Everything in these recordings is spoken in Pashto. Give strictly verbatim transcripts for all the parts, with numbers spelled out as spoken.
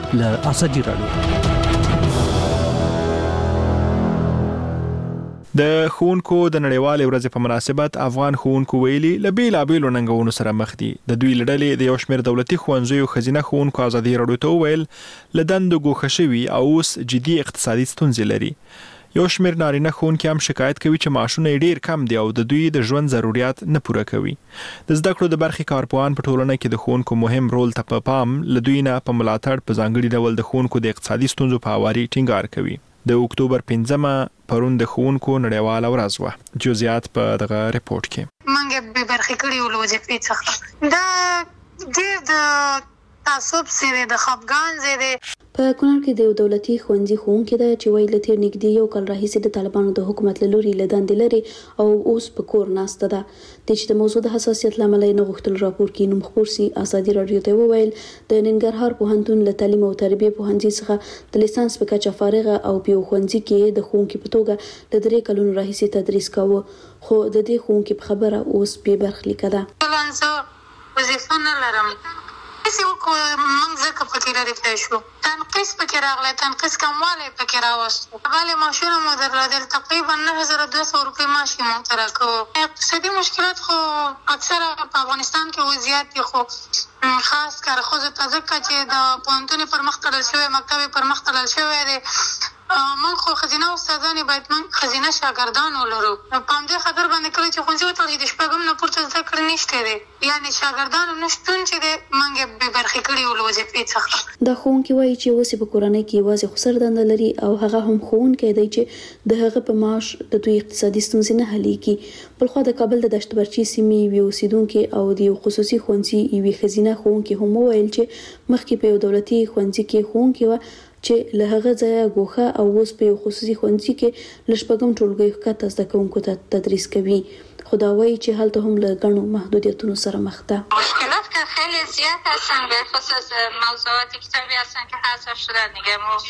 له ازادي راډیو. د ښوونکو د نړیوالې ورځې په مناسبت افغان ښوونکو ویلي له بیلابېلو ننګونو سره مخ دي. د دوی له ډلې د یو شمېر دولتي ښوونځیو ښځینه ښوونکو ازادي راډیو ته وویل له دندو ګوښه شوي او اوس جدي اقتصادي ستونزې لري. یو شمېر نارینه ښوونکي هم شکایت کوي چې معاشونه یې ډېر کم دي او د دوی د ژوند ضرورت نه پوره کوي. د زده کړو د برخې کارپوهان په ټولنه کې د ښوونکو مهم رول ته په پام له دوی نه په ملاتړ په ځانګړي ډول د ښوونکو د اقتصادي ستونزو په هواري ټینګار کوي. د اکتوبر پنځمه پرون د ښوونکو نړیواله ورځ وه. جزئیات په دغه ریپورت کې. منګه به برخې کړي ول وظیفې څخه دا ډېر د تعصب سره د خپګان زیاده. په کونړ کې د یو دولتي ښوونځي ښوونکې ده چې ویل تیر نږدې یو کال راهیسې د طالبانو د حکومت له لوري له دندې لري او اوس په کور ناسته ده. د چې د موضوع د حساسیت لامل نه غوښتل راپور کې نوم خپور سي. ازادي راډیو ته وویل د ننګرهار پوهنتون له تعلیم او تربیه پوهنځي څخه د لیسانس په کچه فارغه او په ښوونځي کې د ښوونکي په توګه د درې کلونو راهیسې تدریس کاوه، خو د دې ښوونکي په خبره اوس بې برخلیکه ده. وظیفه نه لرم څه وکړو موږ ځکه پکې لري پلی شو. تنقیص پکې راغلی، تنقیص کموالی پکې راوستو. بلې معاشونه مو درلودل، تقریبا نه هزار دوه سوه روپۍ معاش یې موږ ته راکوو. اقتصادي مشکلات خو اکثره په افغانستان کې و زیات دي، خو خاص کار ښځو ته ځکه چې د پوهنتون یې پرمخ تړل شوی، مکتب یې پرمخ تړل شوی دی. موږ خو ښځینه استادانې باید موږ ښځینه شاګردان ولرو. په همدې خاطر باندې کله چې ښوونځي وتړل د شپږم نه پورته زده کړې نشته دی، یعنې شاګردانو نشتون چې دی موږ یې بې برخې کړي ول وظیفې څخه. دا ښوونکي وایي چې اوس په کورنۍ کې یوازې خسر دنده لري او هغه هم ښوونکی دی چې د هغه په معاش د دوی اقتصادي ستونزې نه حلېږي. بلخوا د کابل د دشت برچي سیمې یوې اوسېدونکي او د یو خصوصي ښوونځي یوې ښځینه ښوونکي هم وویل چې مخکې په یو دولتي ښوونځي کې ښوونکې وه چې له هغه ځایه ګوښه او اوس په یو خصوصي ښوونځي کې له شپږم ټولګیو ښکته زده کوونکو ته تدریس کوي. خو دا وایي چې هلته هم له ګڼو محدودیتونو سره مخ ده. مشکلات که خیلی زیاد هستن، به خصوص موضوعات کتابی هستن که حذف شدن دیگه. مو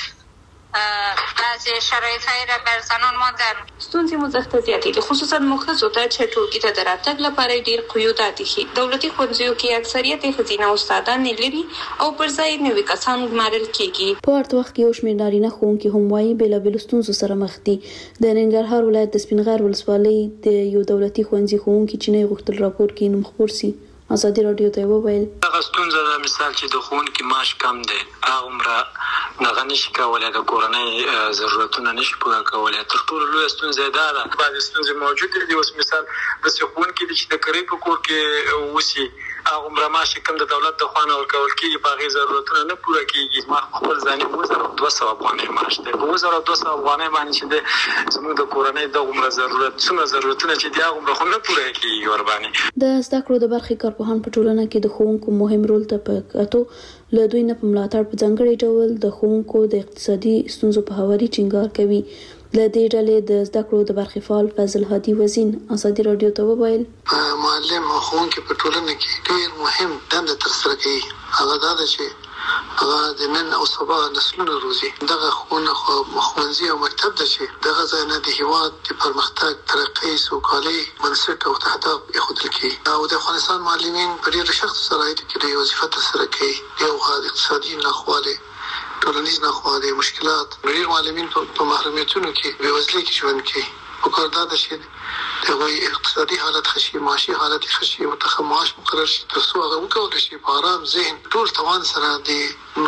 بعضی شرایط های را بر زنان ماندن. ستونزې مو زخته زیاتې دي، خصوصا مو ښځو ته چې ټولګي ته د راتګ لپاره ډېر قیودات ایښي. دولتي ښوونځیو کې اکثریت یې ښځینه استادان لري او پر ځای نوي کسان ګمارل کېږي. په ورته وخت کې یو شمېر نارینه ښوونکي هم وایي بېلابېلو ستونزو سره مخ دي. د ننګرهار ولایت د سپین غر ولسوالۍ د یو دولتي ښوونځي ښوونکي چې نه غوښتل راپور کې نوم خپور سي. ازادي راډیو ته وویل هغه ستونزه ده، مثال چې د ښوونکي معاش کم دی، هغومره هغه نشي کولی د کورنۍ ضرورتونه نشي پوره کولی. تر ټولو لویه ستونزه دا ده، بعضې ستونزې موجودې دي. اوس مثال داسې ښوونکي دي چې د کرۍ په کور کې اوسي، هغومره معاش کم د دولت د خوا نه ورکول کېږي، په هغې ضرورتونه نه پوره کېږي. ما خپل ځاني اووه زره دوه سوه افغانۍ معاش دی، په اووه زره دوه سوه افغانۍ باندې چې دی زموږ د کورنۍ دغومره ضرورت څومره ضرورتونه چې دي هغومره خو نه پوره کېږي ورباندې. د زده کړو د برخې کارپوهان په ټولنه کې د ښوونکو مهم رول ته په کتو له دوی نه په ملاتړ په ځانګړي ډول د ښوونکو د اقتصادي ستونزو په هواري ټینګار کوي. له دې ډلې د زده کړو د برخې فعال فضل هادي وزین ازادي راډیو ته وویل معلم او ښوونکي په ټولنه کې ډېر مهم دنده ترسره کوي. هغه دا ده چې هغه د نن او سبا نسلونه روزي. دغه ښوونځي او مکتب ده چې دغه ځای نه د هېواد د پرمختګ، ترقۍ، سوکالۍ بنسټ او اهداف ایښودل کېږي. او د افغانستان معلمین په ډېرو سختو شرایطو کې د وظیفه ترسره کوي. یو اقتصادي ناخوالې، ټولنیز ناخوالې، مشکلات. ډېر معلمین په محرومیتونو کې بېوزلۍ کې ژوند کوي. پکار دا ده چې د هغوی اقتصادي حالت ښه شي، معاشي حالت یې ښه شي، ورته معاش مقرر شي، تر څو هغه وکولی شي په ارام ذهن ټول توان سره د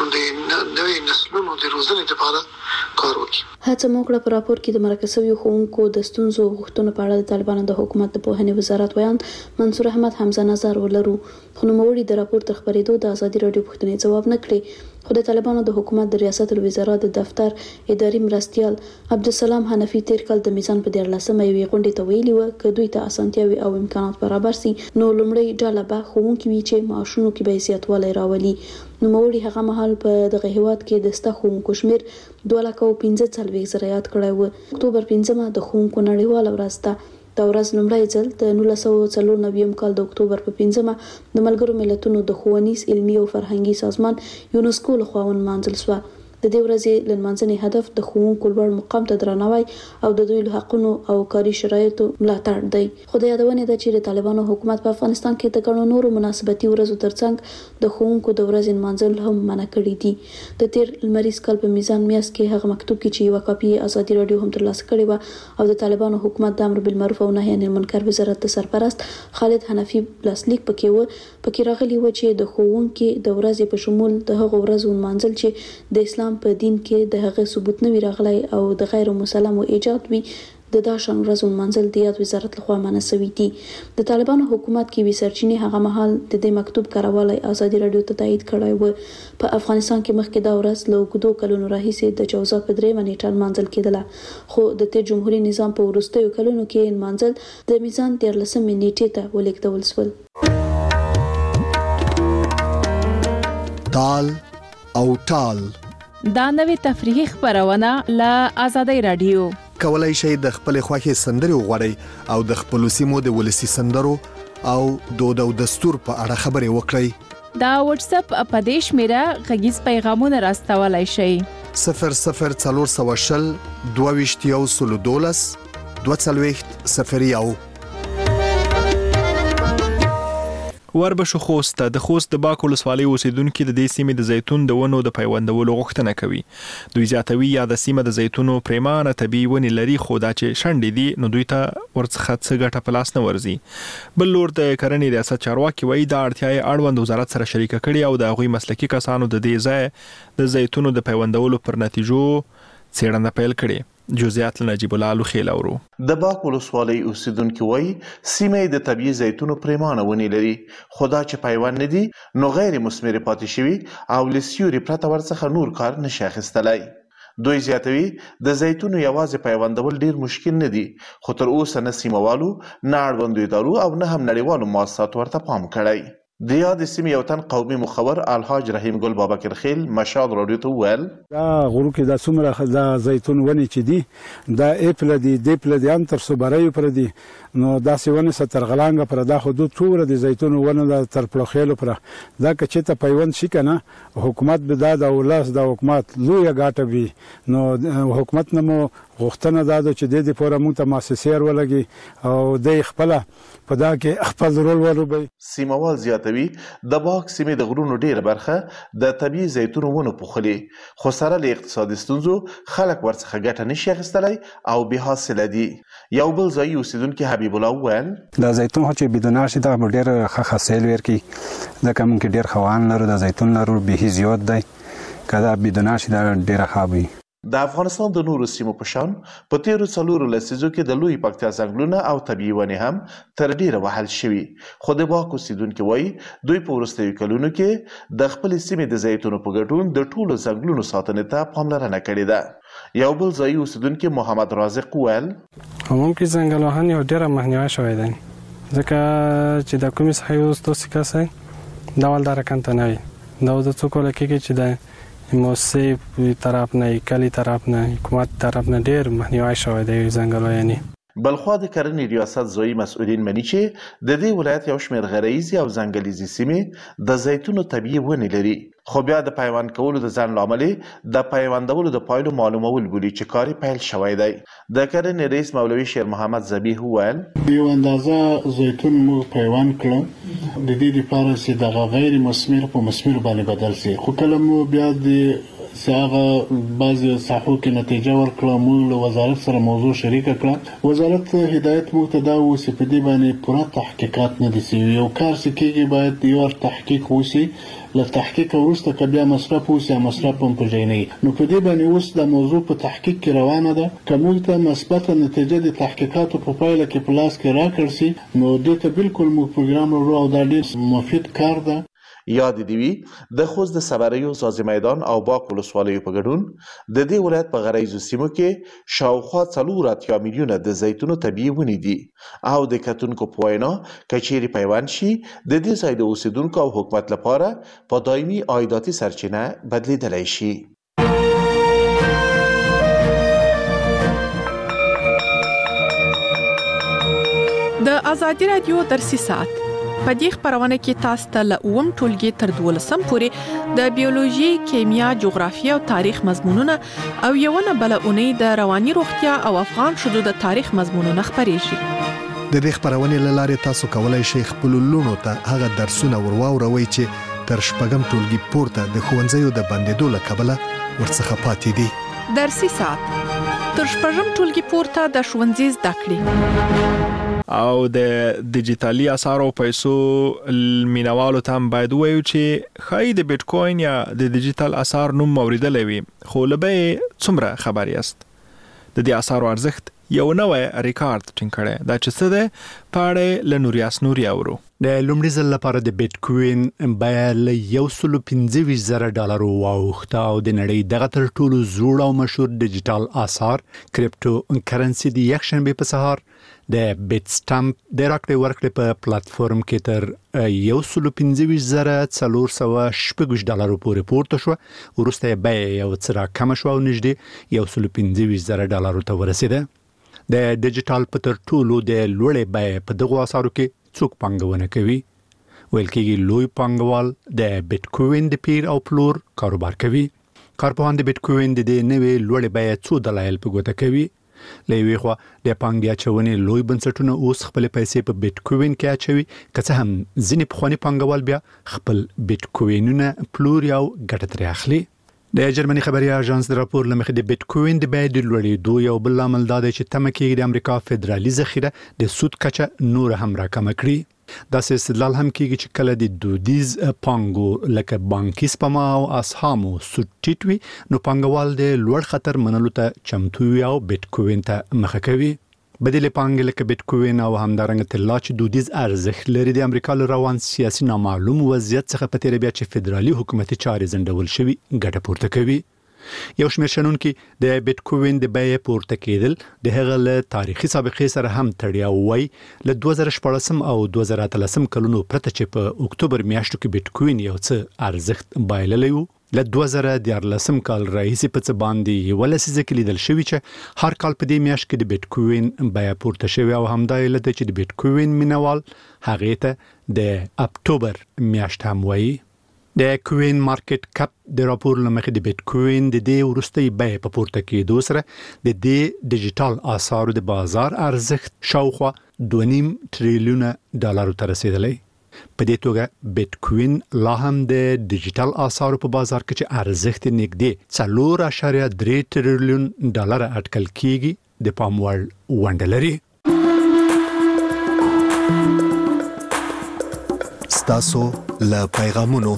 نوي نسلونو د روزنې لپاره کار وکړي. هڅه مو کړه په راپور کې د مرکه شویو ښوونکو د ستونزو او غوښتنو په اړه د طالبانو د حکومت د پوهنې وزارت ویان منصور احمد حمزه نظر ولرو، خو نوموړي د راپور تر خپرېدو د ازادي راډیو پوښتنې ځواب نه کړې. خو د طالبانو د حکومت د ریاست الوزرا د دفتر اداري مرستیال عبدالسلام حنفي تیر کال د میزان په دیارلسمه یوې غونډې ته ویلي وه که دوی ته اسانتیاوې او امکانات برابر سي نو لومړی ډله به ښوونکي وي چې معاشونو کې به زیاتوالی راولي. نوموړي هغه مهال په دغه هیواد کې د سته ښوونکو شمېر دوه لکه او پنځه څلوېښت زره یاد کړی و. اکتوبر پنځمه د ښوونکو نړیواله ورځ ده. دا ورځ لومړی ځل د نولس سوه څلور نوېم کال د اکتوبر په پنځمه د ملګرو ملتونو د ښوونیز، علمي او فرهنګي سازمان یونسکو لخوا ونمانځل شوه. د دې ورځې لمانځنې هدف د ښوونکو لوړ مقام ته درناوی او د دوی له حقونو او کاري شرایطو ملاتړ دی. خو د یادونې ده چې د طالبانو حکومت په افغانستان کې د ګڼو نورو مناسبتي ورځو ترڅنګ د ښوونکو د ورځې لمانځل هم منع کړي دي. د تیر لمریز کال په میزان میاشت کې هغه مکتوب کې چې یوه کاپي ازادي راډیو هم ترلاسه کړې وه او د طالبانو حکومت د امر بالمعروف او نهي عن المنکر وزارت د سرپرست خالد حنفي لاسلیک پکې و پکې راغلی و چې د ښوونکو د ورځې په شمول د هغو ورځو لمانځل چې د اسلام په دین کې د هغه ثبوت نه وي راغلی او د غیر مسلمو ایجاد وي د داشن ورځو لمانځل د یاد وزارت لخوا منع شوي دي. د طالبانو حکومت کې وی سرچینې هغه مهال د دې مکتوب کاروالی ازادي راډیو ته تایید کړی و. په افغانستان کې مخکې دا ورځ له اوږدو کلونو راهیسې د جوزا په درېیمه نیټه لمانځل کېدله، خو د تیر جمهوري نظام په وروستیو کلونو کې لمانځل د میزان دیارلسمې نیټې ته ولېږدول شول. تال او ټال دا نوې تفریحي خپرونه له ازادي راډیو. کولای شئ د خپل خوښي سندري وغوړئ او د خپل سیمو د ولسی سندرو او دود او دستور په اړه خبرې وکړئ. دا واتس اپ اپدیش میرا غږیز پیغامونه راستولای شئ. صفر صفر څلور سوه شل دوه ویشت یو سلو دولس دوه څلوېښت صفر یو. وربشو خوست د خوست د باک ولسوالۍ اوسیدونکو د دې سیمې د زیتون د ونو د پیوندولو غوښتنه کوي. دوی زیاتوي یا د سیمه د زیتونو پریمانه طبي ونې لري، خو دا چې شنډې دي نو دوی ته ورڅخه څه ګټه په لاس نه ورځي. بل لور د کرنې ریاست چارواکي وایي دا اړتیا یې اړوند وزارت سره شریکه کړي او د هغوی مسلکي کسانو د دې ځای د زیتونو د پیوندولو پر نتیجو څېړنه پیل کړي. جزئیات نجیب الله لوخیل اورو. د باک ولسوالۍ اوسیدونکو وایي سیمه د طبيعي زیتونو پریمانه ونې لري، خدا چې پیوند نه دي نو غیر مثمر پاتې شوي او لسیوري پرته ورڅخه نور کار نشي اخیستلای. دوی زیاتوي د زیتونو یوازې پیوندول ډیر مشکل نه دي، خو تر اوسه نه سیموالو نه اړوندو ادارو او نه هم نړیوالو مؤسساتو ورته پام کړی. د یاد سیمې یو تن قومي مخبر الحاج رحیم ګل بابکر خیل مشال راډیو ته وویل دا غرو کې د څومره د زیتون ونې چې دي دا اپل دي دیپل دي هم تر صوبرایو پر دي نو دا سیونه ستر غلانګه پر دا حدود ټول د زیتون ونه د تر پلوخېلو پر دا که ته پیوند شي کنه حکومت به دا د ولس د حکومت لوی غاټه وي نو حکومت نمو غوښتنه دا ده چې د دې پوره موږ ته مؤسسې ولګي او د خپل په دا کې خپل رول ولوبي. سیموال زیاتوي د باک سیمې د غرونو ډیره برخه د طبيعي زیتونو ونه پوخلي، خو سره له اقتصادي ستونزو خلک ورڅخه ګټه نشي اخیستلای او به حاصله دي. یو بل ځای اوسیدونکي حبیب الله وویل د زیتون چې بدون شي دا ډیر ښه حاصل ورکي، ځکه موږ ډیر خوان لرو د زیتون لرو به زیات دی، کله بدون شي دا ډیر ښه وي. د افغانستان د نورو سیمو په شان په تیرو څلورو لسیزو کې د لوی پکتیا ځنګلونه او طبیعي ونې هم تر ډیره وهل شوي، خو د باک اوسیدونکي وایي دوی په وروستیو کلونو کې د خپلې سیمې د زیتونو په ګډون د ټولو ځنګلونو ساتنې ته پاملرنه کړې ده. یو بل ځایي اوسیدونکي محمد رازق وویل ممکن ځنګل وهنې یو ډیره مخنیوی شوی دی، ځکه چې د کومې څخه یو ستاسو کسای دا ول دا رقم ته نه وي، دا د څوک لکه چې د موسسې طرف نه کلی طرف نه حکومت طرف نه ډیر مخنیوی شوی دی ځنګل وهنې. بلخوا د کرنې ریاست ځایي مسؤلین مني چې د دې ولایت یو شمېر غرایزي او ځنګلیزي سیمې د زیتونو طبیعي ونې لري، خو بیا د پیوند کولو د ځنډ له امله د پیوندولو د پایلو معلومول بولي چې کار پیل شوی دی. د کرنې رئیس مولوي شیر محمد ذبیح وویل یو اندازه زیتون مو پیوند کړو د دې لپاره چې د غیر مثمر په مثمر باندې بدل شي، خو کله مو بیا د هغه بعضی ساحو کې نتیجه ورکړه موږ له وزارت سره موضوع شریکه کړه. وزارت هدایت موږ ته دا و چې په دې باندې پوره تحقیقات نه دي شوي، یو کار چې کېږي باید یو تحقیق وشي، له تحقیق وروسته که بیا مصرف وشي مصرف هم په ځای نه وي، نو په دې باندې اوس د موضوع په تحقیق کې روانه ده. که موږ ته مثبته نتیجه د تحقیقاتو په پایله کې په لاس کې راکړل شي نو دې ته بالکل موږ پروګرام لرو او دا ډېر مفید کار ده. یاد دی وی د خوست د صبریو سازي میدان او باک ولسوالیو په ګډون د دې ولایت په غرایزو سیمو کې شاوخوا څلور اتیا میلیونه د زیتونو طبیعي ونې دي او د کتونکو په وینا کچېرې پیوند شي د دې ځای د اوسیدونکو او حکومت لپاره په دایمي عایداتي سرچینه بدلیدلی شي. د ازادي رادیو ترسیسات په دې خبرونه کې تاسو ته له اووم ټولګي تر دولسم پورې د بیولوژي، کیمیا، جغرافیه او تاریخ مضمونونه او یوونه بل اونۍ د رواني روغتیا او افغان شذو د تاریخ مضمونونه خبرېږي. د دې خبرونې له لارې تاسو کولای شئ خپل لونو ته هغه درسونه ورواوروي چې تر شپږم ټولګي پورته د ښوونځیو د بندېدو له کبله ورڅخه پاتې دي. درسي ساعت تر شپږم ټولګي پورته د ښوونځي زده کړې او د ډیجیټالي اسعارو پیسو مینوالو ته هم باید ووایو چې ښایي د بیټ کوین یا د ډیجیټل اسعار نوم اوریدلی وي، خو له بیې څومره خبر یاست؟ د دې اسعارو ارزښت یو نوی ریکارډ ټینګ کړی. دا چې څه دی په اړه له نوریاس نوري اورو. د لومړي ځل لپاره د بیټ کوین بیه له یو سل او پنځه ویشت زره ډالرو واوښته او د نړۍ دغه تر ټولو زوړ او مشهور ډیجیټل اسعار کریپټو کرنسي د یکشنبې په سهار د بیټ سټامپ د راکړې ورکړې په پلاتفورم کې تر یو سل او پنځه ویشت زره څلور سوه شپږ ویشت ډالرو پورې پورته شوه، وروسته یې بیه یو څه راکمه شوه او نږدې یو سل او پنځه ویشت زره ډالرو ته ورسېده. د ډیجیټل په تر ټولو د لوړې بیې په دغو اسعارو کې څوک پانګونه کوي؟ ویل کېږي لوی پانګوال د بیټ کوین د پیر او پلور کاروبار کوي. کارپوهان د بیټ کوین د دې نوې لوړې بیې څو دلایل په ګوته کوي. له یوې خوا د پانګې اچونې لوی بنسټونه اوس خپلې پیسې په بیټ کوین کې اچوي، که څه هم ځینې پخواني پانګوال بیا خپل بیټ کوینونه پلوري او ګټه ترې اخلي. د جرمني خبري اژانس د راپور لمخې د بیټ کوین د بیې د لوړېدو یو بل لامل دا دی چې تمه کېږي د امریکا فدرالي ذخیره د سود کچه نور هم راکمه کړي. داسې استدلال هم کېږي چې کله د دودیز پانګو لکه بانکي سپما او اسهامو سود ټیټ وي نو پانګوال د لوړ خطر منلو ته چمتو وي او بیټ کوین ته مخه کوي. بدیل پانګې لکه بیټ کوین او همدارنګه طلا چې دودیز ارزښت لري د امریکا له روان سیاسي نامعلوم وضعیت څخه په تېره بیا چې فدرالي حکومتي چارې ځنډول شوي ګټه پورته کوي. یو شمېر شنونکي د بیټ کوین د بیې پورته کېدل د هغه له تاریخي سابقې سره هم تړیا وایي. له دوه زره شپاړسم او دوه زره اتلسم کلونو پرته چې په اکتوبر میاشتو کې بیټ کوین یو څه ارزښت بایللی و، له دوه زره دیارلسم کال راهیسې په څه باندې یوه لسیزه کې لیدل شوي چې هر کال په دې میاشت کې د بیټ کوین بیه پورته شوې او همدا علت دی چې د بیټ کوین مینوال هغې ته د اکتوبر میاشت هم وایي. د کوین مارکیټ کپ د راپور له مخې د بیټ کوین د دې وروستۍ بیې په پورته کېدو سره د دې ډیجیټل اسعارو د بازار ارزښت شاوخوا دوه نیم تریلیونه ډالرو ته رسېدلی. په دې توګه بیټ کوین لا هم د ډیجیټل اسعارو په بازار کې چې ارزښت یې نږدې څلور اعشاریه درې تریلیون ډالره اټکل کېږي د پام وړ ونډه لري. ستاسو له پیغامونو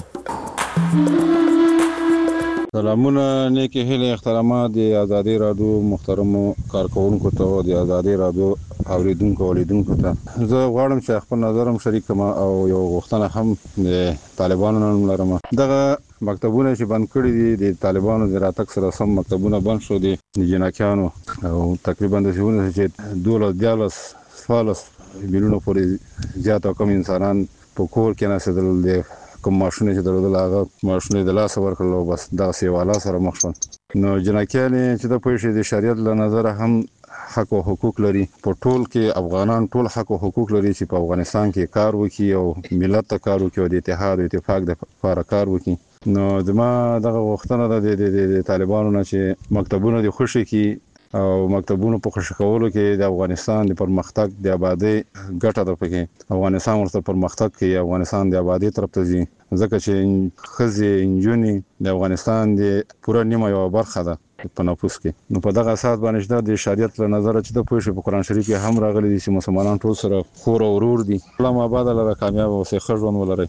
سلامونه، نیکی هیله احترامات د ازادي رادیو محترمو کارکونکو ته او د ازادي رادیو اوریدونکو اولیدونکو ته زه غواړم چې خپل نظرم شریک کړم او یو غوښتنه هم د طالبانو نن لرم. دغه مکتبونه چې بند کړي دي د طالبانو د راتګ سره سم مکتبونه بند شو دي د جنکیانو او تقریبا د څونه چې دولس دیالس فالس میلیونو پورې زیات او کم انسانان په کور کې نسدل دي. کوم ماشونه چې درلودل هغه ماشونه د لاس ورکړل او بس دا سیواله سره مخ شول. نو جنکیان چې د پوښې د شریعت له نظر هم حق او حقوق لري. په ټول کې افغانان ټول حق او حقوق لري چې په افغانستان کې کار وکړي او ملت ته کار وکړي او د اتحاد او اتفاق د لپاره کار وکړي. نو زما دغه غوښتنه ده د طالبانو نه چې مکتبونه د خوشي کې او مکتبونو په خوشی کولو کې د افغانستان د پرمختګ د آبادی ګټه ده. پکې افغانستان ورته پرمختګ کوي، افغانستان د آبادی طرف ته ځي، ځکه چې خزي انجونی د افغانستان د پوره نیمه یو برخه ده په نفوس کې. نو په دغه اساس باندې د شریعت له نظر چې د پوښې په قران شریف کې هم راغلي دي چې مسلمانان ټول سره خور او ورور دي. الله آباد لره کامیاب او ښه ژوند ولري.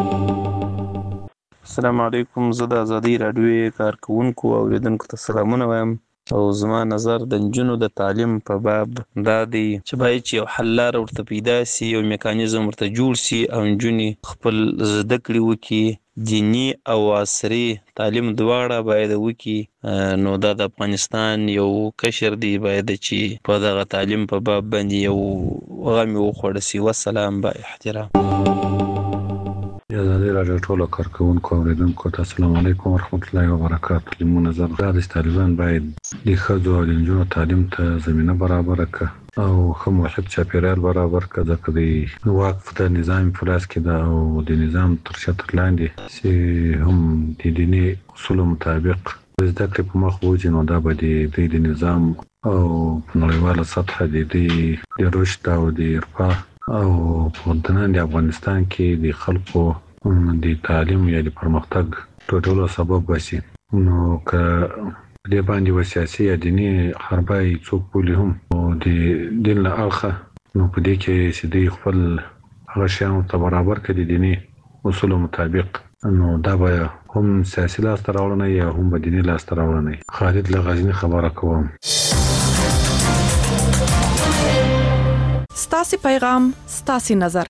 السلام علیکم. زه د ازادي رادیو کارکونکو او اوریدونکو ته سلامونه وایم او زما نظر د نجونو د تعلیم په باب دا دی چې باید چې یو حل لاره ورته پیدا سي، یو میکانیزم ورته جوړ سي او نجونې خپل زده کړې وکړي، دیني او عصري تعلیم دواړه باید وکړي. نو دا د افغانستان یو کشر دی باید چې په دغه تعلیم په باب باندې یو غم وخوړ سي. والسلام با احترام. د ازادي رادیو ټولو کارکونکو او اوریدونکو ته السلام علیکم ورحمت الله وبرکاته. لمو نظر دا د طالبان باید د ښځو او د نجونو تعلیم ته زمینه برابره کړي او ښه موحد چاپیریال برابر کړه ځکه د وقف د نظام فلاس کې دا او د نظام تر شتر لاندې چې هم د دیني اصول مطابق زده کړې په مخ وځي نو دا به د د نظام او په نړیواله سطحه د د رشد او د ارفا او په دننه افغانستان کې د خلکو د تعلیم یا د پرمختګ ټولو سبب وشي. نو که دې باندې و سیاسي یا دیني حربای څوک بولي هم او د دین له اړخه نو په دې کې چې دوی خپل هغه شیانو ته برابر کړي د دیني اصولو مطابق نو دا به هم سیاسي لاسته راوړنه یا هم به دیني لاسته راوړنه. خالد له غزني خبره کوم. ستاسي پیغام ستاسي نظر.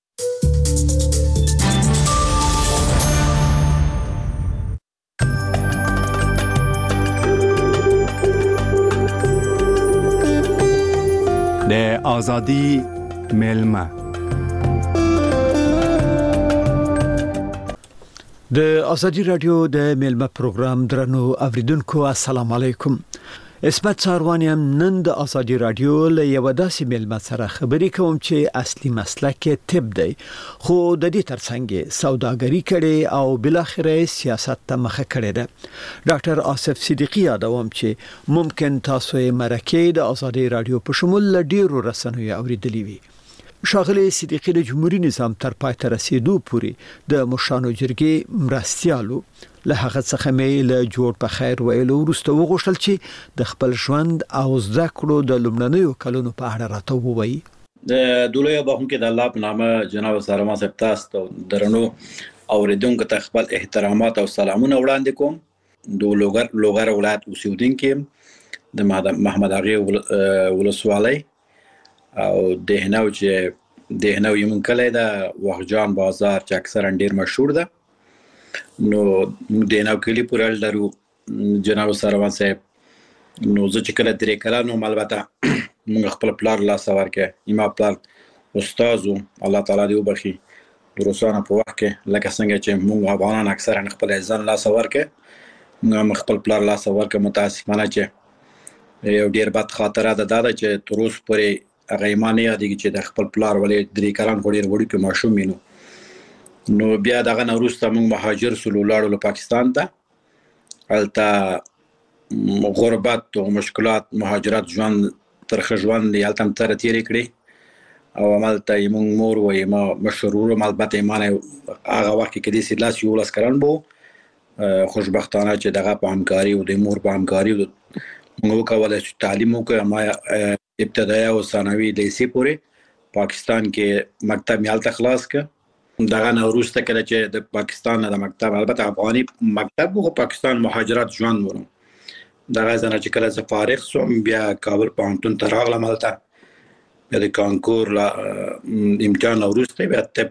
د ازادي میلمه د ازادي رادیو د میلمه پروګرام درنو اوریدونکو السلام علیکم. اسمت ساروانیم نن د ازادي رادیو له یو داسې میلمه سره خبرې کوم چې اصلي مسلک طب دی خو د دې ترڅنګ سوداګري کړي او بل اخر سیاست ته مخه کړي ده. ډاکټر آصف صدیقی یادوم چې ممکن تاسو یې مرکه د ازادي رادیو په شمول ډیرو رسنیو اوریدلې وي. شاغلی صدیقی د جمهوریت نظام تر پای ته رسیدو پورې د مشانو جرګې مرستيالو له هغه څخه مې له جوړ په خیر ویلو وروسته وغوښتل چې د خپل ژوند او زده کړو د لومړنیو کلونو په اړه راته ووایي. د دولیا بهون کې د الله په نامه جناب سارما صاحب تاسو درنو اوریدونکو ته خپل احترامات او سلامونه وړاندې کوم. د لوګر لوګر ولایت اوسیدونکو د محمد اغه ولسوالۍ او دهناو چې دهناو یمن کله دا وغجان بازار چې اکثرا ډیر مشهور ده. نو دهناو کلی پورال درو جناب سروان صاحب نو زه چې کله درې کله نو البته موږ خپل پلار لا سوار کې ایما پلار استادو الله تعالی دې وبخي روسانه په وخت کې لکه څنګه چې موږ افغانان اکثرا خپل ځان لا سوار کې موږ خپل پلار لا سوار کې متاسفانه چې یو ډیر بد خاطره ده دا چې تر اوسه پورې هغه ایمان یادېږي چې د خپل پلار ولې درې کلن خو ډېر وړوکی ماشوم وینو. نو بیا دغه نه وروسته موږ مهاجر سولو لاړو له پاکستان ته. هلته غربت او مشکلات مهاجرت ژوند ترخه ژوند یې هلته هم تېره تېرې کړې او همالته یې موږ مور وایي ما مشر ورور م البته ایمان هغه وخت کې که داسې لاس یولس کلن به و خوشبختانه چې دغه په همکاري او د مور په همکاري موږ وکولی چې تعلیم وکړو. ما ابتدایي او ثانوي لیسې پورې پاکستان کې مکتب مې هلته خلاص کړ. دغه نه وروسته کله چې د پاکستان نه د مکتب البته افغاني مکتب و پاکستان مهاجرت ژوند ورم دغه ځنه چې کله زه فارغ شوم بیا کابل پوهنتون ته راغلم. هلته بیا د کانکور امتحان نه وروسته بیا طب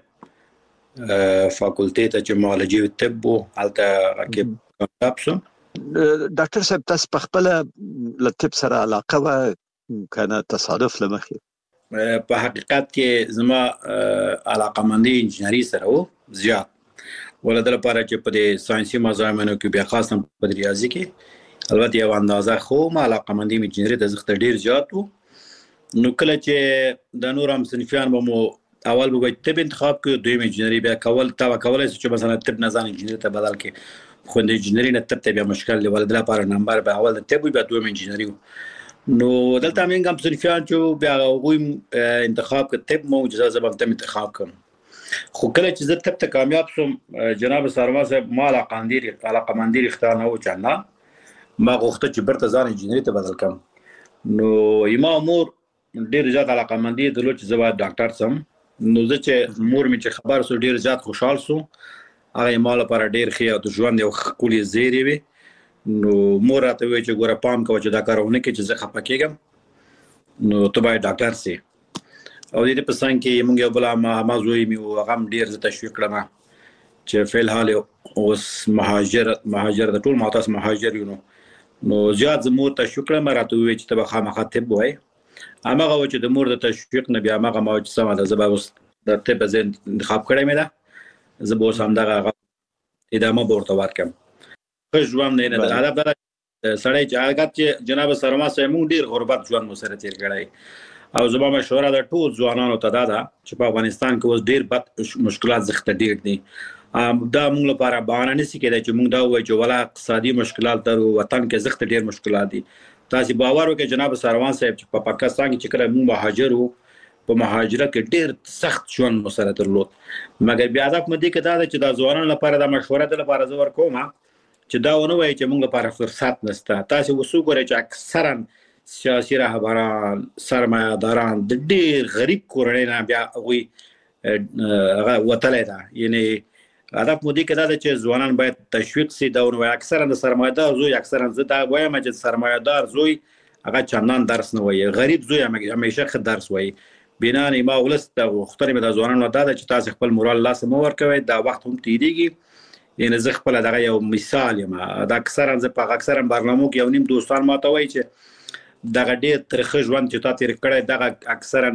فاکولټې ته چې معالجې طب و هلته کې کامیاب شوم. ډاکټر صاحب تاسو په خپل له طب سره علاقه و کنه تصادف لمخې؟ په حقیقت کې زما علاقمندي انجینری سره و زیات ولادت لپاره چې په دې ساينسي مضامینو کې بیا خاصه په ریاضي کې البته یو اندازه خو ما علاقمندي انجینری د زخت ډیر زیات و. نو کله چې د نور هم صنفیان به مو اول به طب انتخاب کړو دویم انجینری بیا کول تا کولای چې مثلا طب نه ځان انجینری ته بدل کې خو د انجینری نه طب ته بیا مشکل دی ولادت لپاره نمبر به اول د طب بیا دویم انجینری. نو دلته موږ هم صنفیان چې بیا هغوی انتخاب کړ طب مو اجازه زبم ته انتخاب کړم. خو کله چې زه طب ته کامیاب شوم جناب سارما صاحب ما علاقمندي علاقمندي اختیار نه و چې نه ما غوښته چې برته ځان انجینری ته بدل کړم. نو یما مور ډیر زیات علاقمندي درلود چې زه باید ډاکټر شم. نو زه چې مور مې چې خبر سو ډیر زیات خوشحال سو هغه مال لپاره ډیر ښه او د ژوند یو ښکلې زیری وي. نو مور راته وی چې ګوره پام کوه چې دا کارونه کې چې زه خپه کېږم نو ته باید ډاکټر سي. او دې په څنګ کې موږ یو بل ما زوی مې هغه هم ډیر زه تشویق کړم چې فعل حال اوس مهاجر مهاجر د ټول ماتاس مهاجر یو نو زیات زموږ تشویق کړم راته وی چې ته خامخا طب وای. هغه و چې د مور د تشویق نه بیا هغه ما چې سم د زبا اوس د طب ځین انتخاب کړی مې ده زه به اوس هم دغه ادامه ورته ورکړم. ژوند نه نه عادت سړی چې هغه چې جناب سرما صاحب مونږ ډیر غربت ژوند مو سره تیر کړی او زما مشوره ده ټول ځوانانو ته دا ده چې په افغانستان کې اوس ډېر بد مشکلات زخته ډېر دي. دا موږ لپاره بهانه نشي کېدای چې موږ دا ووایو چې ولا اقتصادي مشکلات در وطن کې زخته ډېر مشکلات دي. تاسو باور وکړئ جناب سروان صاحب چې په پاکستان کې چې کله موږ مهاجر وو په مهاجرت کې ډېر سخت ژوند مو سره درلود، مګر بیا هدف مو دې کې دا ده چې دا ځوانانو لپاره دا مشوره ده لپاره زه ورکوم چې دا ونه وایي چې موږ لپاره فرصت نشته. تاسو اوس وګورئ چې اکثرا سیاسي رهبران سرمایه‌داران د ډېر غریب کورنۍ نه بیا هغوی هغه وتلی ده. یعنې هدف مو دې کې دا ده چې ځوانان باید تشویق سي. دا ونه وایي اکثرا د سرمایه‌دار زوی اکثرا زه دا وایم چې سرمایه‌دار زوی هغه چندان درس نه وایي، غریب زوی همیشه ښه درس وایي. بنان ما ولست غوښتنې مې د ځوانانو دا ده چې تاسو خپل مورال لاسه مه ورکوئ، دا وخت هم تېرېږي. یعنې زه خپله دغه یو مثال یم. دا اکثرا زه په اکثرا برنامو کې یو نیم دوستان ماته وایي چې دغه ډېر ترخه ژوند چې تا تېر کړی دغه اکثرا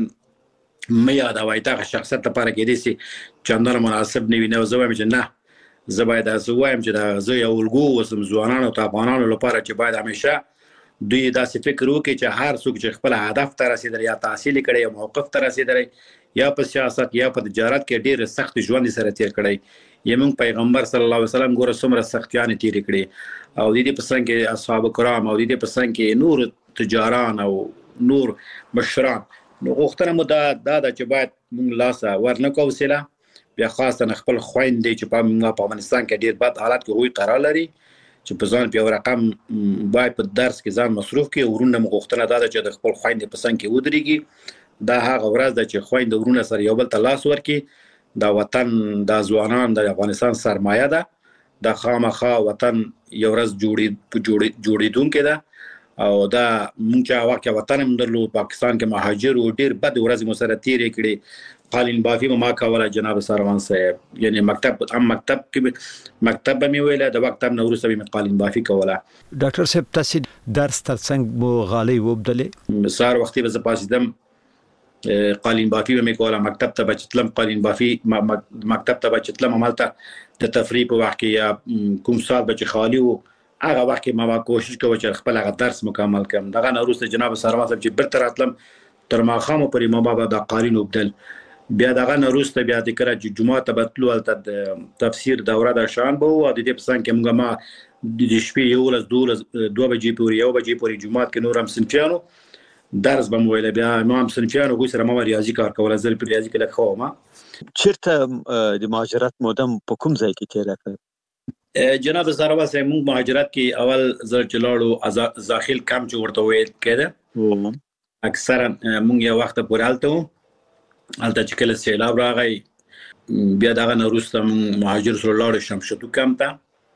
مه یادوئ، دغه شخصیت لپاره کېدای شي چندانه مناسب نه وي. نو زه وایم چې نه، زه باید داسې ووایم چې زه یو الګو اوسم ځوانانو ته افغانانو لپاره چې باید همیشه دوی داسې فکر وکړي چې هر څوک چې خپل هدف ته رسېدلی یا تحصیل یې کړی یا موقف ته رسېدلی یا په سیاست یا په تجارت کې ډېر سخت ژوند یې سره تېر کړی. زموږ پیغمبر صلی الله علیه وسلم ګوره څومره سختیانې تېرې کړې، او د دې په څنګ کې اصحاب کرام او د دې په څنګ کې نور تجاران او نور مشران. نو غوښتنه مو دا دا ده چې باید موږ لاسه ورنه کړو وسیله، بیا خاصتا خپل خویندې چې په افغانستان کې ډېر بد حالت کې هغوی قرار لري چې په ځان په یو رقم باید په درس کې ځان مصروف کړي. ورونه مو غوښتنه دا ده چې د خپل خویندې په څنګ کې ودرېږي. دا هغه ورځ ده چې خویندې ورونه سره یو بل ته لاس ورکړي. دا وطن دا ځوانان د افغانستان سرمایه ده، دا خامخا وطن یو ورځ جوړېدونکی ده. او دا موږ چې هغه وخت وطن هم درلود، پاکستان کې مهاجر وو، ډېر بدې ورځې مو سره تېرې کړې. قالین بافي به ما کوله جناب سروان صاحب، یعنې مکتب هم مکتب کې مکتب به مې ویله، د مکتب نه وروسته به مې قالین بافي کوله. ډاکټر صاحب تاسې درس تر څنګ مو غالۍ وبدلې؟ سهار وختي به زه پاڅېدم قالین بافي به مې کوله، مکتب ته به چې تلم قالین بافي مکتب ته به چې تلم همالته د تفریح په وخت کې یا کوم ساعت به چې خالي و هغه وخت کې ما کوشش کوم چې خپل هغه درس مکمل کړم. دغه نه وروسته جناب سروان صاحب چې بیرته راتلم تر ماښامه پورې ما به د قالین وبدل. بیا دغه نه وروسته بیا د کله چې جمعه ته به تلو هلته د تفسیر دوره د شان به وو، او د دې په څنګ کې موږ ما د شپې یولس دولس دوه بجې پورې یو بجې پورې جمعات کې نور هم صنفیانو درس به مو ویله. بیا ما هم صنفیانو هغوی سره ما ریاضي کار کوله، زه په ریاضي کې لږ ښه وم. چېرته د مهاجرت مودم په کوم ځای کې تېره کړې؟ جناب سروان صاحب موږ مهاجرت کې اول زه چې لاړو زاخیل کم چې ورته ویل کېده، اکثرا موږ یو وخته پورې هلته وو. هلته چې کله سیلاب راغی بیا دغه نه وروسته موږ مهاجر سره لاړو شمشتو کم ته،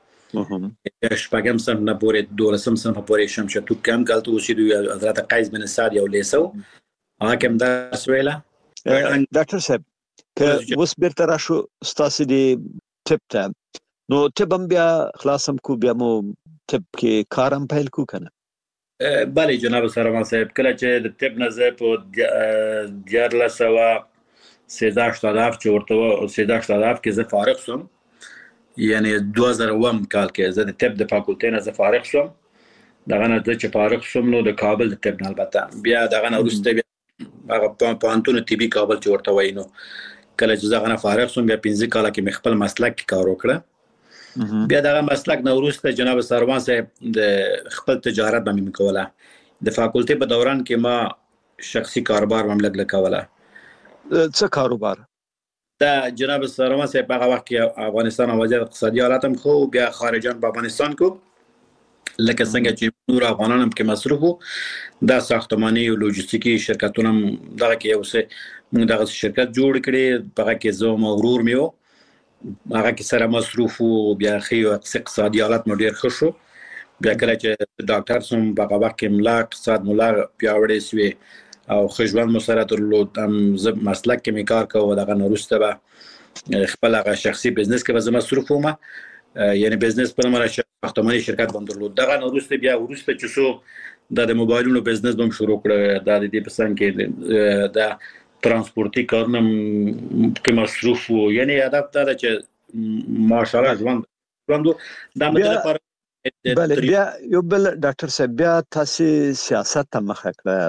شپږم صنف نه پورې دولسم صنف پورې شمشتو کم کې هلته اوسېدو. حضرت قیس بن سعد یو لیسه و، هغه کې هم درس ویله. ډاکټر صاحب که اوس بیرته راشو ستاسې د طب ته، نو طب هم بیا خلاصم کو، بیا مو طب کې کار هم پیل کو که نه؟ بله جناب سروان صاحب، کله چې د طب نه زه په دیارلس سوه سیزده اشتاداف چې ورته سیزده اشتاداف کې زه فارغ شوم، یعنې دوه زره اووم کال کې زه د طب د فاکولټۍ نه زه فارغ شوم. دغه نه زه چې فارغ شوم نو د کابل د طب نه البته بیا دغه نه وروسته بیا هغه پوهنتون طبي کابل چې ورته وایي، نو کله چې زه هغه نه فارغ شوم بیا پنځه کاله کې مې خپل مسلک کې کار وکړه. بیا دغه مسلک نه وروسته جناب سروان صاحب د خپل تجارت به مې کوله. د فاکولټۍ په دوران کې ما شخصي کاروبار هم لږ لږ کوله. څه کاروبار؟ دا جناب سروان صاحب هغه وخت کې افغانستان وضعیت اقتصادي حالت هم ښه و، بیا خارجان په افغانستان کو لکه څنګه چې نور افغانان هم کې مصروف وو. دا ساختماني او لوجستیکي شرکتونه هم دغه کې یو څه موږ دغه شرکت جوړ کړی، په هغه کې زه هم ورور مې و، هغه کې سره مصروف وو. بیا ښه اقتصادي حالت مو ډېر ښه شو. بیا کله چې ډاکټر شوم په هغه وخت کې ملا اقتصاد ملا پیاوړی سوې او ښه ژوند مو سره درلود. زه مسلک کې مې کار کوه. دغه نه وروسته به خپل هغه شخصي بزنس کې به زه مصروف وم، یعنې بزنس په نوم ساختماني شرکت به هم درلود. دغه نه وروسته بیا وروسته چې څو دا د موبایلونو بزنس به هم شروع کړه. دا د دې په څنګ کې د ترانسپورتي کارونه کې مصروف وو. یعنې هدف دا ده چې ماشاءالله ژوند ژوند دا مطلب لپاره بله. بیا یو بل ډاکټر صاحب بیا تاسې سیاست ته مخه کړه،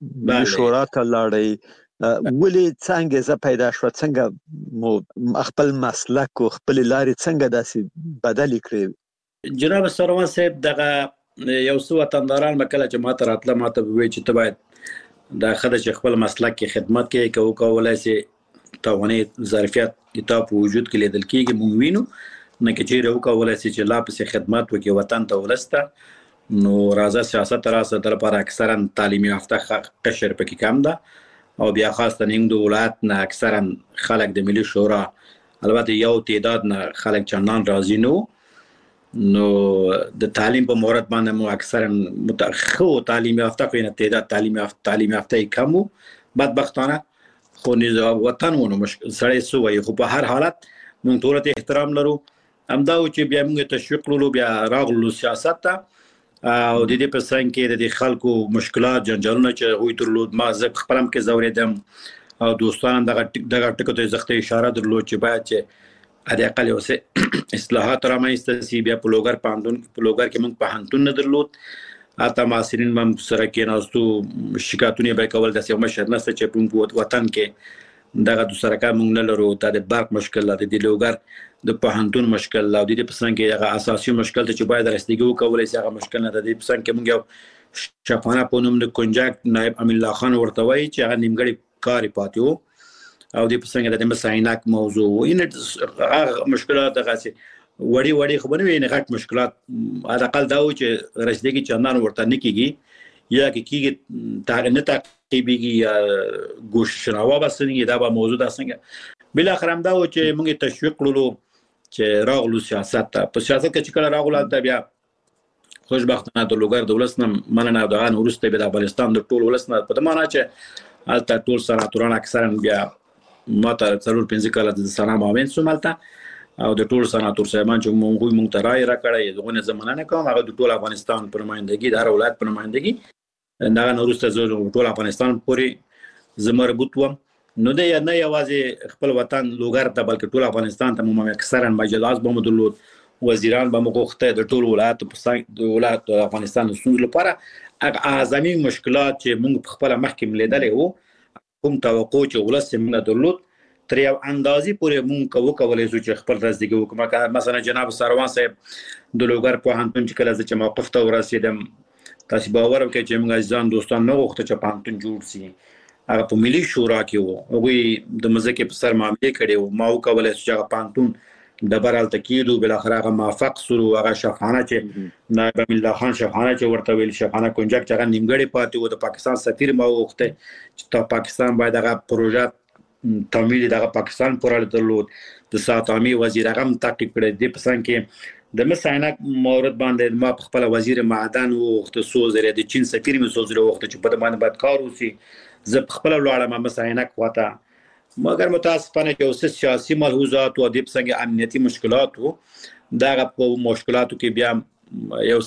ملي شورا ته لاړی ولې څنګه ز پیدا شو څنګه مو خپل مسلک او خپل لارې څنګه داسې بدل کړې؟ جناب سروان صاحب دغه یو څو وطنداران مکله چې ماته راتله ماته وی چې ته باید دا خدای چې خپل مسلک کې خدمت کې کو کولای شي توانې ظرفیت کتاب وجود کې لیدل کېږي مونږ وینو نه کې چې راو کولای شي چې لا پسې خدمت وکړي وطن ته ولسته نو راځه سیاست راځه د لپاره اکثرا تعلیمي یافته قشر پکې کم ده او بیا خاصه نیم د ولایت نه اکثرا خلک د ملي شورا البته یو تعداد نه خلک چندان راضي نو نو د تعلیم په مورد باندې مو اکثرا متأخر تعلیم یافته خو نه تعداد تعلیم یافته تعلیم یافته کمو بدبختانه خو نه وطن ونه مشکل سړی سو وي خو په هر حالت مونږ ټول ته احترام لرو همدا چې بیا موږ تشویق لولو بیا راغلو سیاست ته او د دې په څنګ کې د خلکو مشکلات جنجالونه چې غوي درلود ما زه خپلم کې زوریدم او دوستان دغه دغه ټکو ته زخته اشاره درلود چې باید چې اده اقل اوسه اصلاحات رامنځته شي بیا په لوګر پاندون په لوګر کې موږ په هنتون نه درلود اته معاصرین مم سره کې ناستو شکایتونه به کول د سیمه مشر نسته چې په وطن کې دغه د سره کا موږ نه لرو د برق مشکل د دې لوګر د پهنتون مشکل او د دې په څنګه کې هغه اساسي مشکل چې باید رسیدګي وکولای شي هغه مشکل نه د دې په څنګه کې موږ یو شفانه په نوم د کنجاک نائب امین الله خان ورته وایي چې هغه نیمګړی کار پاتیو او د په څنګه د مسایناک موضوع ان هغه مشکلات دغه سي وړي وړي خبرونه وي نه غټ مشکلات على الاقل دا و چې رسیدګي چندان ورته نه کیږي یا کیږي تا نه تعقیبي یا ګوش شناوا بسنګي دا به موضوع ده څنګه بل اخر هم دا و چې موږ تشویق کړلو چې راغلو سیاست ته په سیاست کې چې کله راغلو دا بیا خوشبختانه د لوګر دولت نه مننه د غان ورسته به د افغانستان د ټول ولس نه په معنا چې الته ټول سناتوران اکثرا بیا ماته ضرور پنځه کاله د سنا معاون سومالته او د ټول سناتور صاحبان چې مونږ مونږ ته رائے راکړی دغه زمانه نه کوم هغه د ټول افغانستان پر نمائندګي د هر ولایت پر نمائندګي دا نو ورسته زه ټول افغانستان پورې زمربوت وم نو د نه یوازې خپل وطن لوګر ته بلکې ټول افغانستان ته مو اکثرا مجلس به مدلود وزیران به مغوخته د ټول ولایت په څنګ د ولایت د افغانستان سوز لپاره هغه اعظمي مشکلات چې موږ خپل مخکې لیدلې وو کوم توقع چې ولس موږ درلود تر یو اندازې پورې موږ کوو کولای شو چې خپل رسیدګي وکړو مثلا جناب سروان صاحب د لوګر په هانتون چې کله چې موقف ته ورسېدم تاسو باور وکړئ چې موږ ځان دوستان نه غوښته چې په هانتون جوړ شي هغه په ملي شورا کې وو هغه د مزه په سر معاملې کړي وو ما وکولای شو چې په هانتون د برال تکیدو بل اخر هغه موافق سره هغه شفانه چې نائب امین الله خان شفانه چې ورته ویل شفانه کنجک چې هغه نیمګړی پاتې وو د پاکستان سفیر ما وغوښته چې ته پاکستان باید هغه پروژه تمویل دغه پاکستان پورې درلود د ساتامي وزیر هغه تعقیب کړی دی په څنګه کې د مساینک مورد باندې ما خپل وزیر معدن وغوښته سوزره د چین سفیر می سوزره وغوښته چې په باندې باید کار وسی زه خپل ولاړم مساینک وته مګر متاسفانه چې اوس سیاسي ملحوظات او د څنګه امنیتي مشکلات وو دا په مشکلاتو کې بیا یو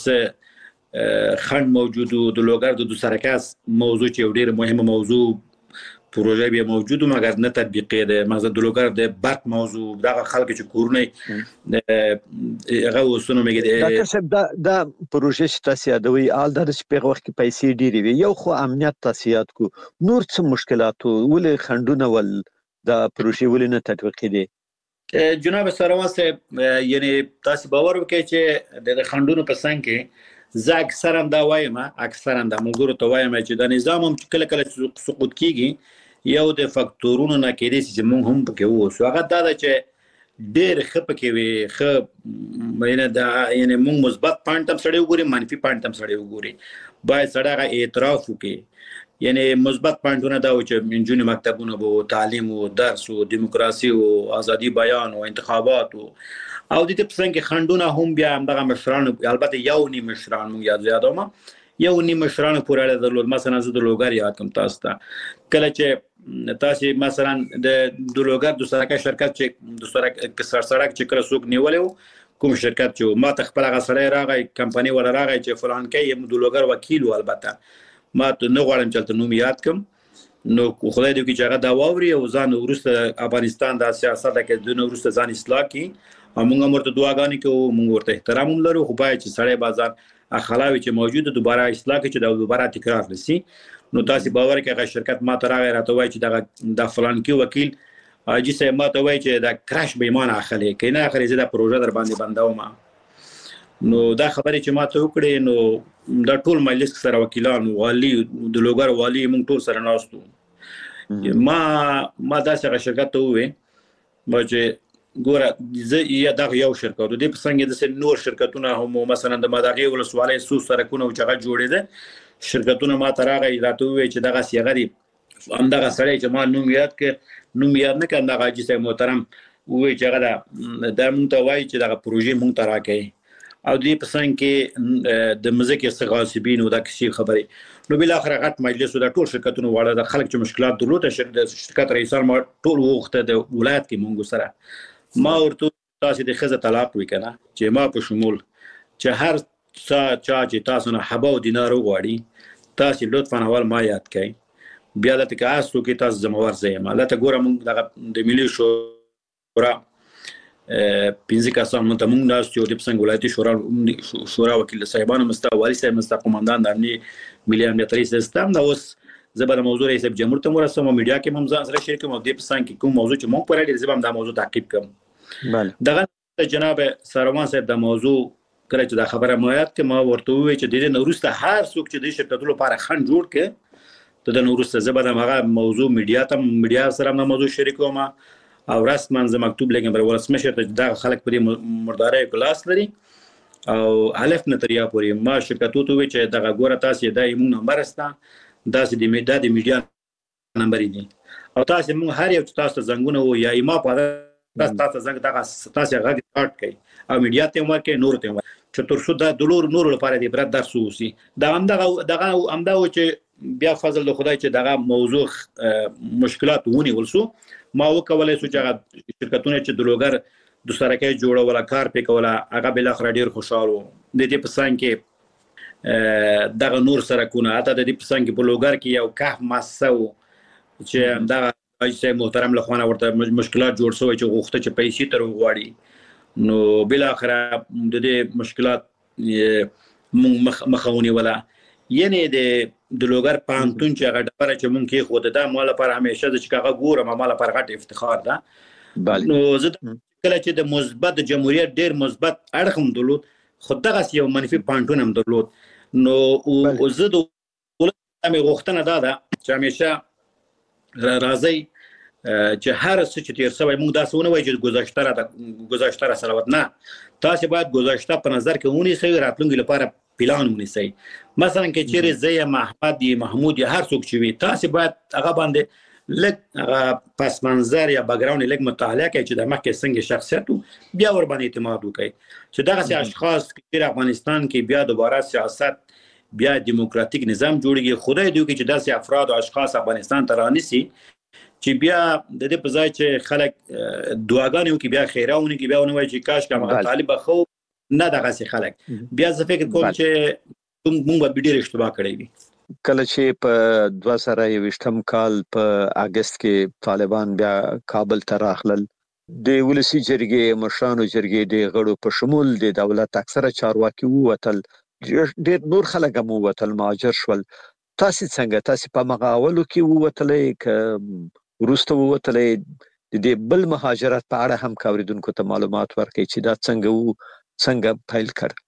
څه خند موجود د لوګر د سرکاس موضوع چې ډیره مهمه موضوع پروژه به موجود مګر نه تطبیقي ده مغزه د لوګر د برق موضوع دا خلک چې کورونه هغه وسونه مګي ډاکټر صاحب دا دا پروژه چې تاسو یادوي آل د په وخت کې پیسې ډیری وي یو خو امنیت تاسیات کو نور څه مشکلات ولې خندونه ول دا پروژه ولې نه تطبیقي دي جناب سروان صاحب یعنی تاسو باور وکړئ چې د خندونو په څنګه کې زه اکثرا دا وایم اکثرا د ملګرو ته وایم چې د نظام هم کله کله سقوط کیږي یو د فاکتورونو نه کېدی چې موږ هم پکې ووسو هغه دا ده چې ډېر ښه پکې وي ښه یعنې دا یعنې موږ مثبت پوینټ هم سړی وګوري منفي پوینټ هم سړی وګوري باید سړی هغه اعتراف وکړي یعنې مثبت پوینټونه دا و چې نجونې مکتبونه به تعلیم و درس و دیموکراسي و ازادي بیان و انتخابات و او د دې په څنګ کې خنډونه هم بیا همدغه مشران البته یو نیم مشران موږ یاد یادوم یو نیم مشران پورې اړه درلود مثلا زه د لوګر یاد کوم تاسو ته کله چې تاسو مثلا د لوګر د سرکه شرکت چې د سرک سرک چې کله څوک نیولې کوم شرکت چې ما ته خپل غسړی راغی کمپنی ولا راغی چې فلان کې یم د لوګر وکیل البته ما ته نه غواړم چې نوم یاد کوم نو خدای دې کې چې هغه دا واوري او ځان ورسته افغانستان د سیاست کې د ورسته ځان اصلاح کی موږ مرته دعاګانې کوو موږ ورته احترام لرو خو باید چې سړی بازار اخلاوي چې موجوده دوباره اصلاح کړي چې دا دوباره تکرار نشي. نو تاسو باور کې هغه شرکت ما ته راغی راته وایي چې دا د فلان کې وکیل اجي سه ما ته وایي چې دا کراش به ایمان اخلي کینه اخري زه دا پروژه در باندې بندوم. نو دا خبرې چې ما ته وکړې نو دا ټول مجلس سره وکیلان والی د لوګر والی مونږ ټول سره ناستو. ما ما دا څنګه شرکت ته وې ما چې ګوره زه یا دا یو شرکت دی په څنګه د نور شرکتونه هم مثلا د مداغي ولسوالۍ سو سره کو نو چې جوړېده شرکتونه ما ته راغی راته وې چې دغه سیغه دی همدغه سړی چې ما نوم یاد کې نوم یاد نه کړم دغه حاجي صاحب محترم وې چې هغه دا مونږ ته وایي چې دغه پروژې مونږ ته راکړي او دې په څنګه کې د مزکه استغاثبین او د کسی خبرې. نو بل اخر غټ مجلس د ټول شرکتونو واړه د خلک چې مشکلات درلوده شرکت رئیسان ما ټول وخت د ولایت کې مونږ سره ما ورته تاسو د خزه طلاق وکنه چې ما په شمول چې هر څا چا چې تاسو نه حبا او دینار وغواړي تاسو لطفا اول ما یاد کړئ بیا د تاسو کې تاسو زموږ زېما لا ته ګورم د ملي شورا پنځه کسان مونږ ته مونږ ناس چې د څنګه ولایتي شورا شورا وکیل صاحبانو مستوالي صاحب مست قومندان د امنیت ملي امنیت رئیس سیستم دا اوس زبر موضوع رئیس جمهور ته مرسته مو میډیا کې هم ځان سره شریک کوم د څنګه کوم موضوع چې مونږ پرې زبم دا موضوع تعقیب کوم. بله دغه جناب سروان صاحب دا موضوع کله چې دا خبره مایات کې ما ورته وی چې د دې نورسته هر څوک چې د شرکتونو لپاره خن جوړ کې د نورسته زبر هغه موضوع میډیا ته میډیا سره هم موضوع شریک کوم او رسما ز مکتوب لګم پر ورسمه شرط دا خلک پرې مرداري کلاس لري او الف نتریا پورې ما شرکتو ته وی چې دغه ګوره تاسو د ایمون نمبر استا داسې د میډیا د میډیا نمبر دي او تاسو موږ هر یو تاسو زنګونه و یا ایما په تاسو تاسو زنګ دغه تاسو غږ کاټ کوي او میډیا ته ورکه نور ته چې تر څو د دلور نور لپاره دی برات درس وسی دا هم دغه دغه هم دا و چې بیا فضل د خدای چې دغه موضوع مشکلات ونی ولسو ما وکولای سو چې شرکتونه چې د لوګر د سرکې جوړوله کار پې کوله هغه بل اخر ډیر خوشاله د دې په څنګه کې دغه نور سرکونه اته د دې په څنګه په لوګر کې یو کاف ماسو چې دغه حاجي محترم له خوانه ورته مشکلات جوړ شوی چې غوښته چې پیسې تر وغواړي نو بل اخر د دې مشکلات مخاوني ولا یعنی د د لوګر پانتون چې هغه ډبره چې مونږ کې خو د مال لپاره همیشه د چې هغه ګورم مال لپاره غټ افتخار ده. نو زه کله چې د مثبت جمهوریت ډیر مثبت اړخ هم درلود خو دغه یو منفي پانتون هم درلود. نو زه د ولې غوښتنه دا ده چې همیشه راځي چې هر څه چې تیر سوی مونږ داسې ونه وایو چې گذشته را گذشته را سلامت نه تاسو باید گذشته په نظر کې ونیسئ راتلونکي لپاره پلان ونیسئ. مثلا کې چیرې زه محمد محمود یا هر څوک چې وي تاسو باید هغه باندې لږ پس منظر یا بیکګراوند لږ مطالعه کوي چې د مخکې څنګه شخصیت بیا ور باندې اعتماد وکړي چې دغه اشخاص چې افغانستان کې بیا دوباره سیاست بیا دیموکراتیک نظام جوړیږي خدای دې وکړي چې داسې افراد او اشخاص افغانستان ته رانیسي چې بیا د دې په ځای چې خلک دعاګانې وکړي بیا خیراونه کې بیا ونه وایي چې کاش کوم طالب خو نه دغه سي خلک بیا زه فکر کوم چې موږ به ډېر اشتباه کړی وي. کله چې په دوه زره یوویشتم کال په اگست کې طالبان بیا کابل ته راغلل د ولسی جرګې مشرانو جرګې د غړو په شمول د دولت اکثره چارواکي ووتل ډېر نور خلک هم ووتل مهاجر شول. تاسو څنګه تاسو په مغاولو کې ووتلې ک ورسته ووتلې د دې بل مهاجرت په اړه هم کاوریدونکو ته معلومات ورکړي چې دا څنګه وو څنګه فایل کړ.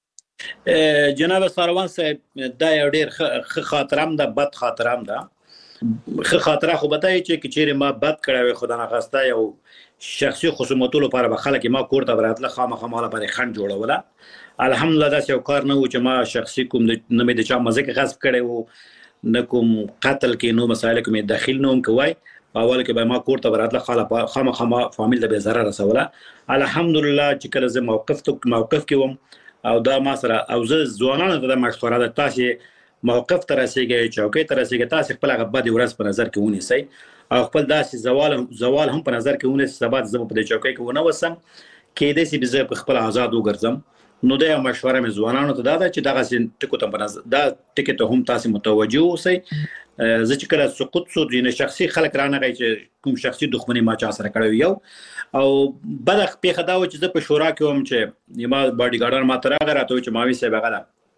جناب سروان صاحب دا یو ډیر ښه خاطرم ده بد خاطرم ده. ښه خاطره خو به دا چې چیرې ما بد کړی وي خدا نخواسته یو شخصي خصومتو لپاره به خلک ما کور ته براتله خامخا ما لپاره خنډ جوړوله الحمدلله داسې یو کار نه و چې ما شخصي کوم نه مې د چا مځکه غصب کړی و نه کوم قتل کې نو مسایل کوم داخل نه هم کوای اول کې به ما کور ته براتله خامخا ما فامیل ته به ضرر رسوله. الحمدلله چې کله زه موقف ته موقف کې وم او دا ما سره او زه ځوانانو ته د مشوره ده تاسو موقف ته رسیږئ چوکۍ ته رسیږئ تاسو خپل هغه بدې ورځ په نظر کې ونیسئ او خپل داسې زوال زوال هم په نظر کې ونیسئ سبا زه په دې چوکۍ کې ونه وسم کېدای شي زه په خپل آزاد وګرځم. نو دا مشوره مې ځوانانو ته دا ده چې دغه ټکو ته په نظر دا ټکو ته هم تاسو متوجه اوسئ. زه چې کله سقوط شو د شخصي خلک رانغی چې کوم شخصي دښمنی ما چا سره کړی یو او بد پیښه دا و چې زه په شورا کې وم چې ما باډي ګارډر ما تر هغه راته چې ماوي صاحب هغه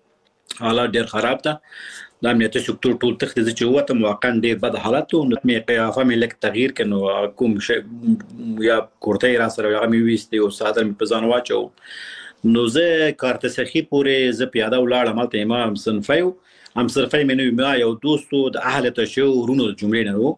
حالات ډېر خراب ده. د امنیتي سکتور ټول تخت چې وته واقعا ډېر بد حالت و. نو مې قیافه مې لک تغییر کړي کوم شی یا کورته را سره هغه مې وېستې او ساده مې په ځان واچو. نو زه کارت سخی پورې زه پیاده ولاړم مالته امام صنفي هم صرفي مې نو ما یو دوستو د اهل ته شو ورونو جملې نه وو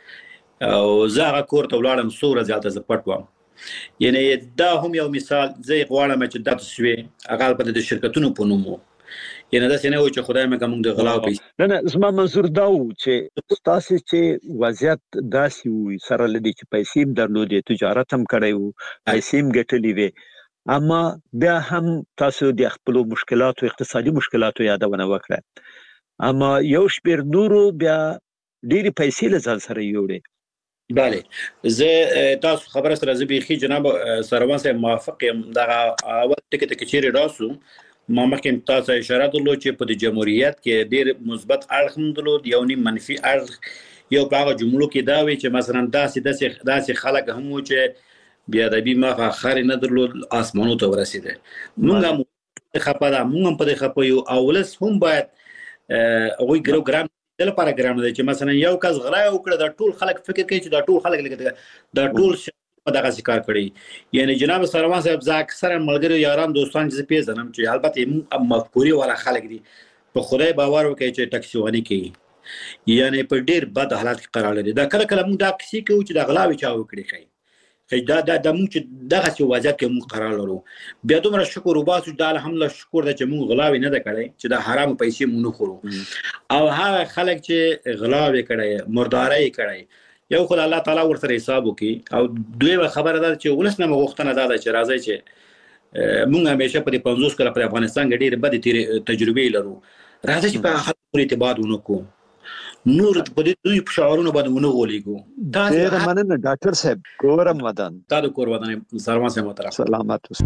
او زه هغه کور ته ولاړم څو ورځې هلته زه پټ وم. یعنی دا هم یو مثال زه غواړم چې دا تسوي هغه په د شرکتونو په نوم وو. یعنی دا څنګه و چې خدای مې کوم د غلا او پیسې نه نه زما منظور دا و چې تاسو چې وضعیت داسې وي سره لدی چې پیسې درلودې تجارت هم کړی وو پیسې هم ګټلې وي اما بیا هم تاسو د خپل مشکلات او اقتصادي مشکلاتو یادونه وکړه اما یو شپیر نورو بیا ډېری پیسې له ځان سره یوړې. بله زه تاسو خبره سره زه بیخي جناب سروان صاحب موافق یم. دغه اول ټکي ته چیرې راسو ما مخکې تاسو اشاره درلود چې په د جمهوریت کې ډېر مثبت اړخ هم درلود یو نیم منفي اړخ یو په هغه جملو کې دا وی چې مثلا داسې داسې داسې خلک هم و چې بیا ادبي ما خاري نه درلود اسمانو ته ورسېده. موږ هم خپه ده موږ هم په دې خپه یو او ولس هم باید هغوی ګرو ګرام د لپاره ګرام دی چې مثلا یو کس غلا وکړه دا ټول خلک فکر کوي چې دا ټول خلک لګي دا ټول په دغه کار کړی. یعنی جناب سروان صاحب زه اکثرا ملګري یاران دوستان چې پیژنم چې البته مفکوري والا خلک دي په خدای باور وکړي چې ټکسي ونی کوي یعنی په ډیر بد حالات کې قرار لري. دا کله کله موږ دا کسی کوي چې د غلاوي چا وکړي کوي دا دا د موږ چې دغه څه وضعیت کې موږ قرار لرو بیا دومره شکر وباسو دا الحمدلله شکر ده چې موږ غلاوي نه ده کړی چې دا حرام پیسې موږ نه خورو او هغه خلک چې غلاوي کړی مرداري کړی یو خدای الله تعالی ورته حساب وکي او دوی خبره ده چې ولس نه مغوښتنه ده چې راځي چې موږ همیشه په پنځوس کاله په افغانستان کې ډېر بد تجربې لرو راځي چې په خلکو پورې اعتماد ونکړو نور په دې دوی په شعارونو باندې ونه غولېږو. دا ډېر مننه ډاکټر صاحب کورم ودان تا د کور ودان سروان صاحب محترم سلامات اوسئ.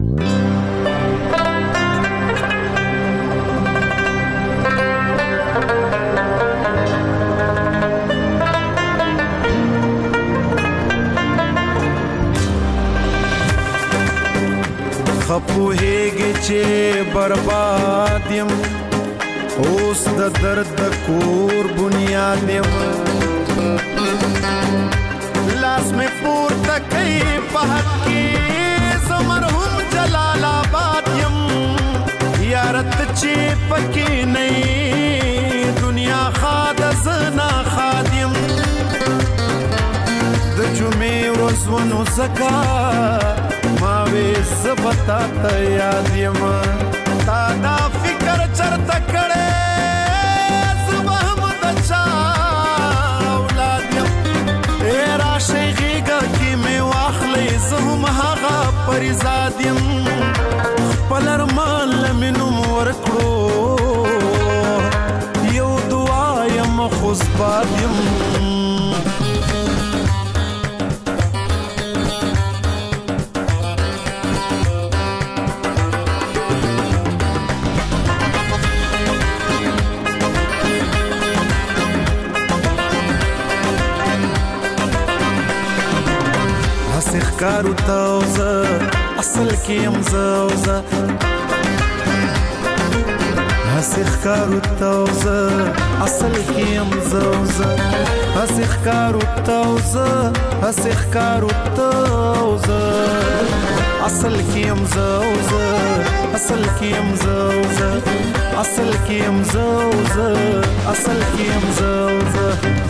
خپوهېږي چې برباد یم اوس د درد د کور بنیاد یم لاس مې پورته کوي په حق کې زه مرحوم جلال آباد یم یارت چې پکې نه یې دنیا ښاد زه ناښاد یم د جمعې ورځ ونو ځکه ما وې زه به تا ته یاد یم تا دا فکر چرته کړی زه به هم د چا اولاد یم ای راشئ غېږه کې مې واخلئ زه هم هغه پریزاد یم خپل ارمان له مې نوم ورکړو یو دعا یم خوزباد یم ښکارو ته او زه اصل کې یم زه او زه هسې ښکارو ته او زه اصل کې یم زه او زه هسې ښکارو ته او زه هسې ښکارو ته او زه اصل کې یم زه او زه اصل کې یم زه او زه اصل کې یم زه او زه اصل کې یم زه او زه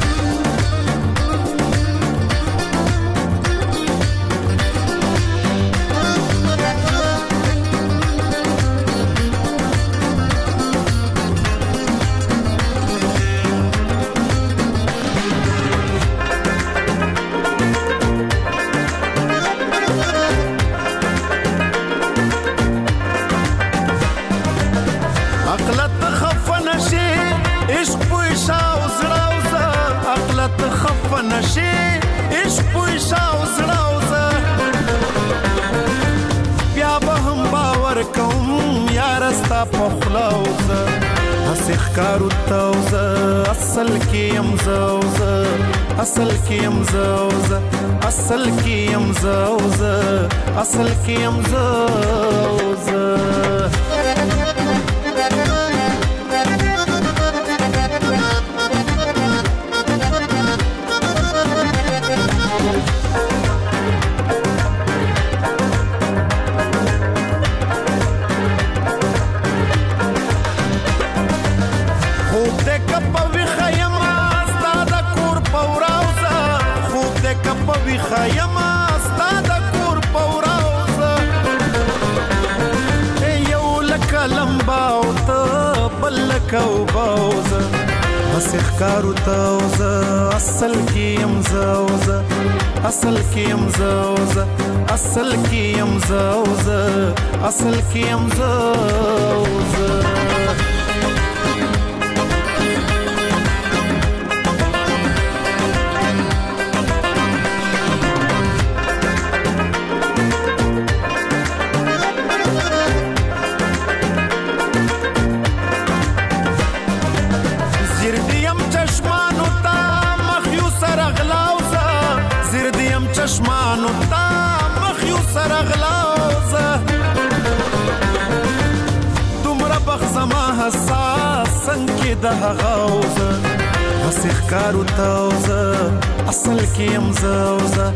ښکارو ته او زه اصل کې یم زه او زه اصل کې یم زه او زه اصل کې یم زه او زه اصل کې یم زه او زه کوبوزه بس ښکارو توزه اصل کې يم زوزه اصل کې يم زوزه اصل کې يم زوزه اصل کې يم زوزه چشمانو تا مخیو سرغلوزه دومره بخزما حساس سنکی ده غوزه بس اخکارو توزه اصل کیم زوزه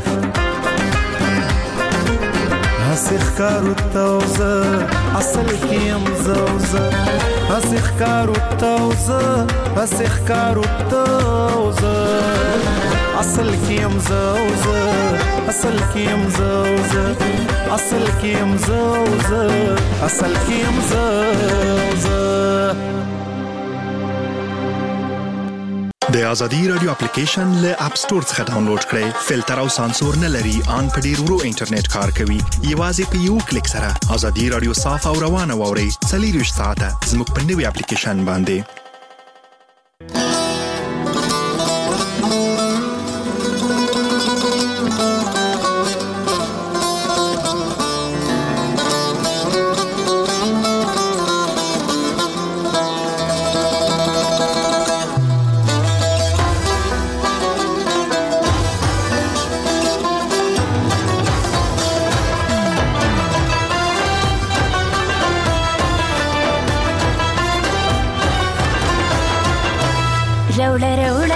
بس اخکارو توزه اصل کیم زوزه بس اخکارو توزه بس اخکارو توزه اصل کیم زوزه اصل کیم زوزه اصل کیم زوزه اصل کیم زوزه د ازادي رادیو اپلیکیشن له اپ ستور څخه ډاونلوډ کړئ. فلټر او سانسور نه لري، ان په ډیر ورو انټرنیټ کار کوي. یوازې په یو کلیک سره ازادي رادیو صاف او روانه واورئ. څلورویشت ساعته زموږ په نوي اپلیکیشن باندې. Roller, roller.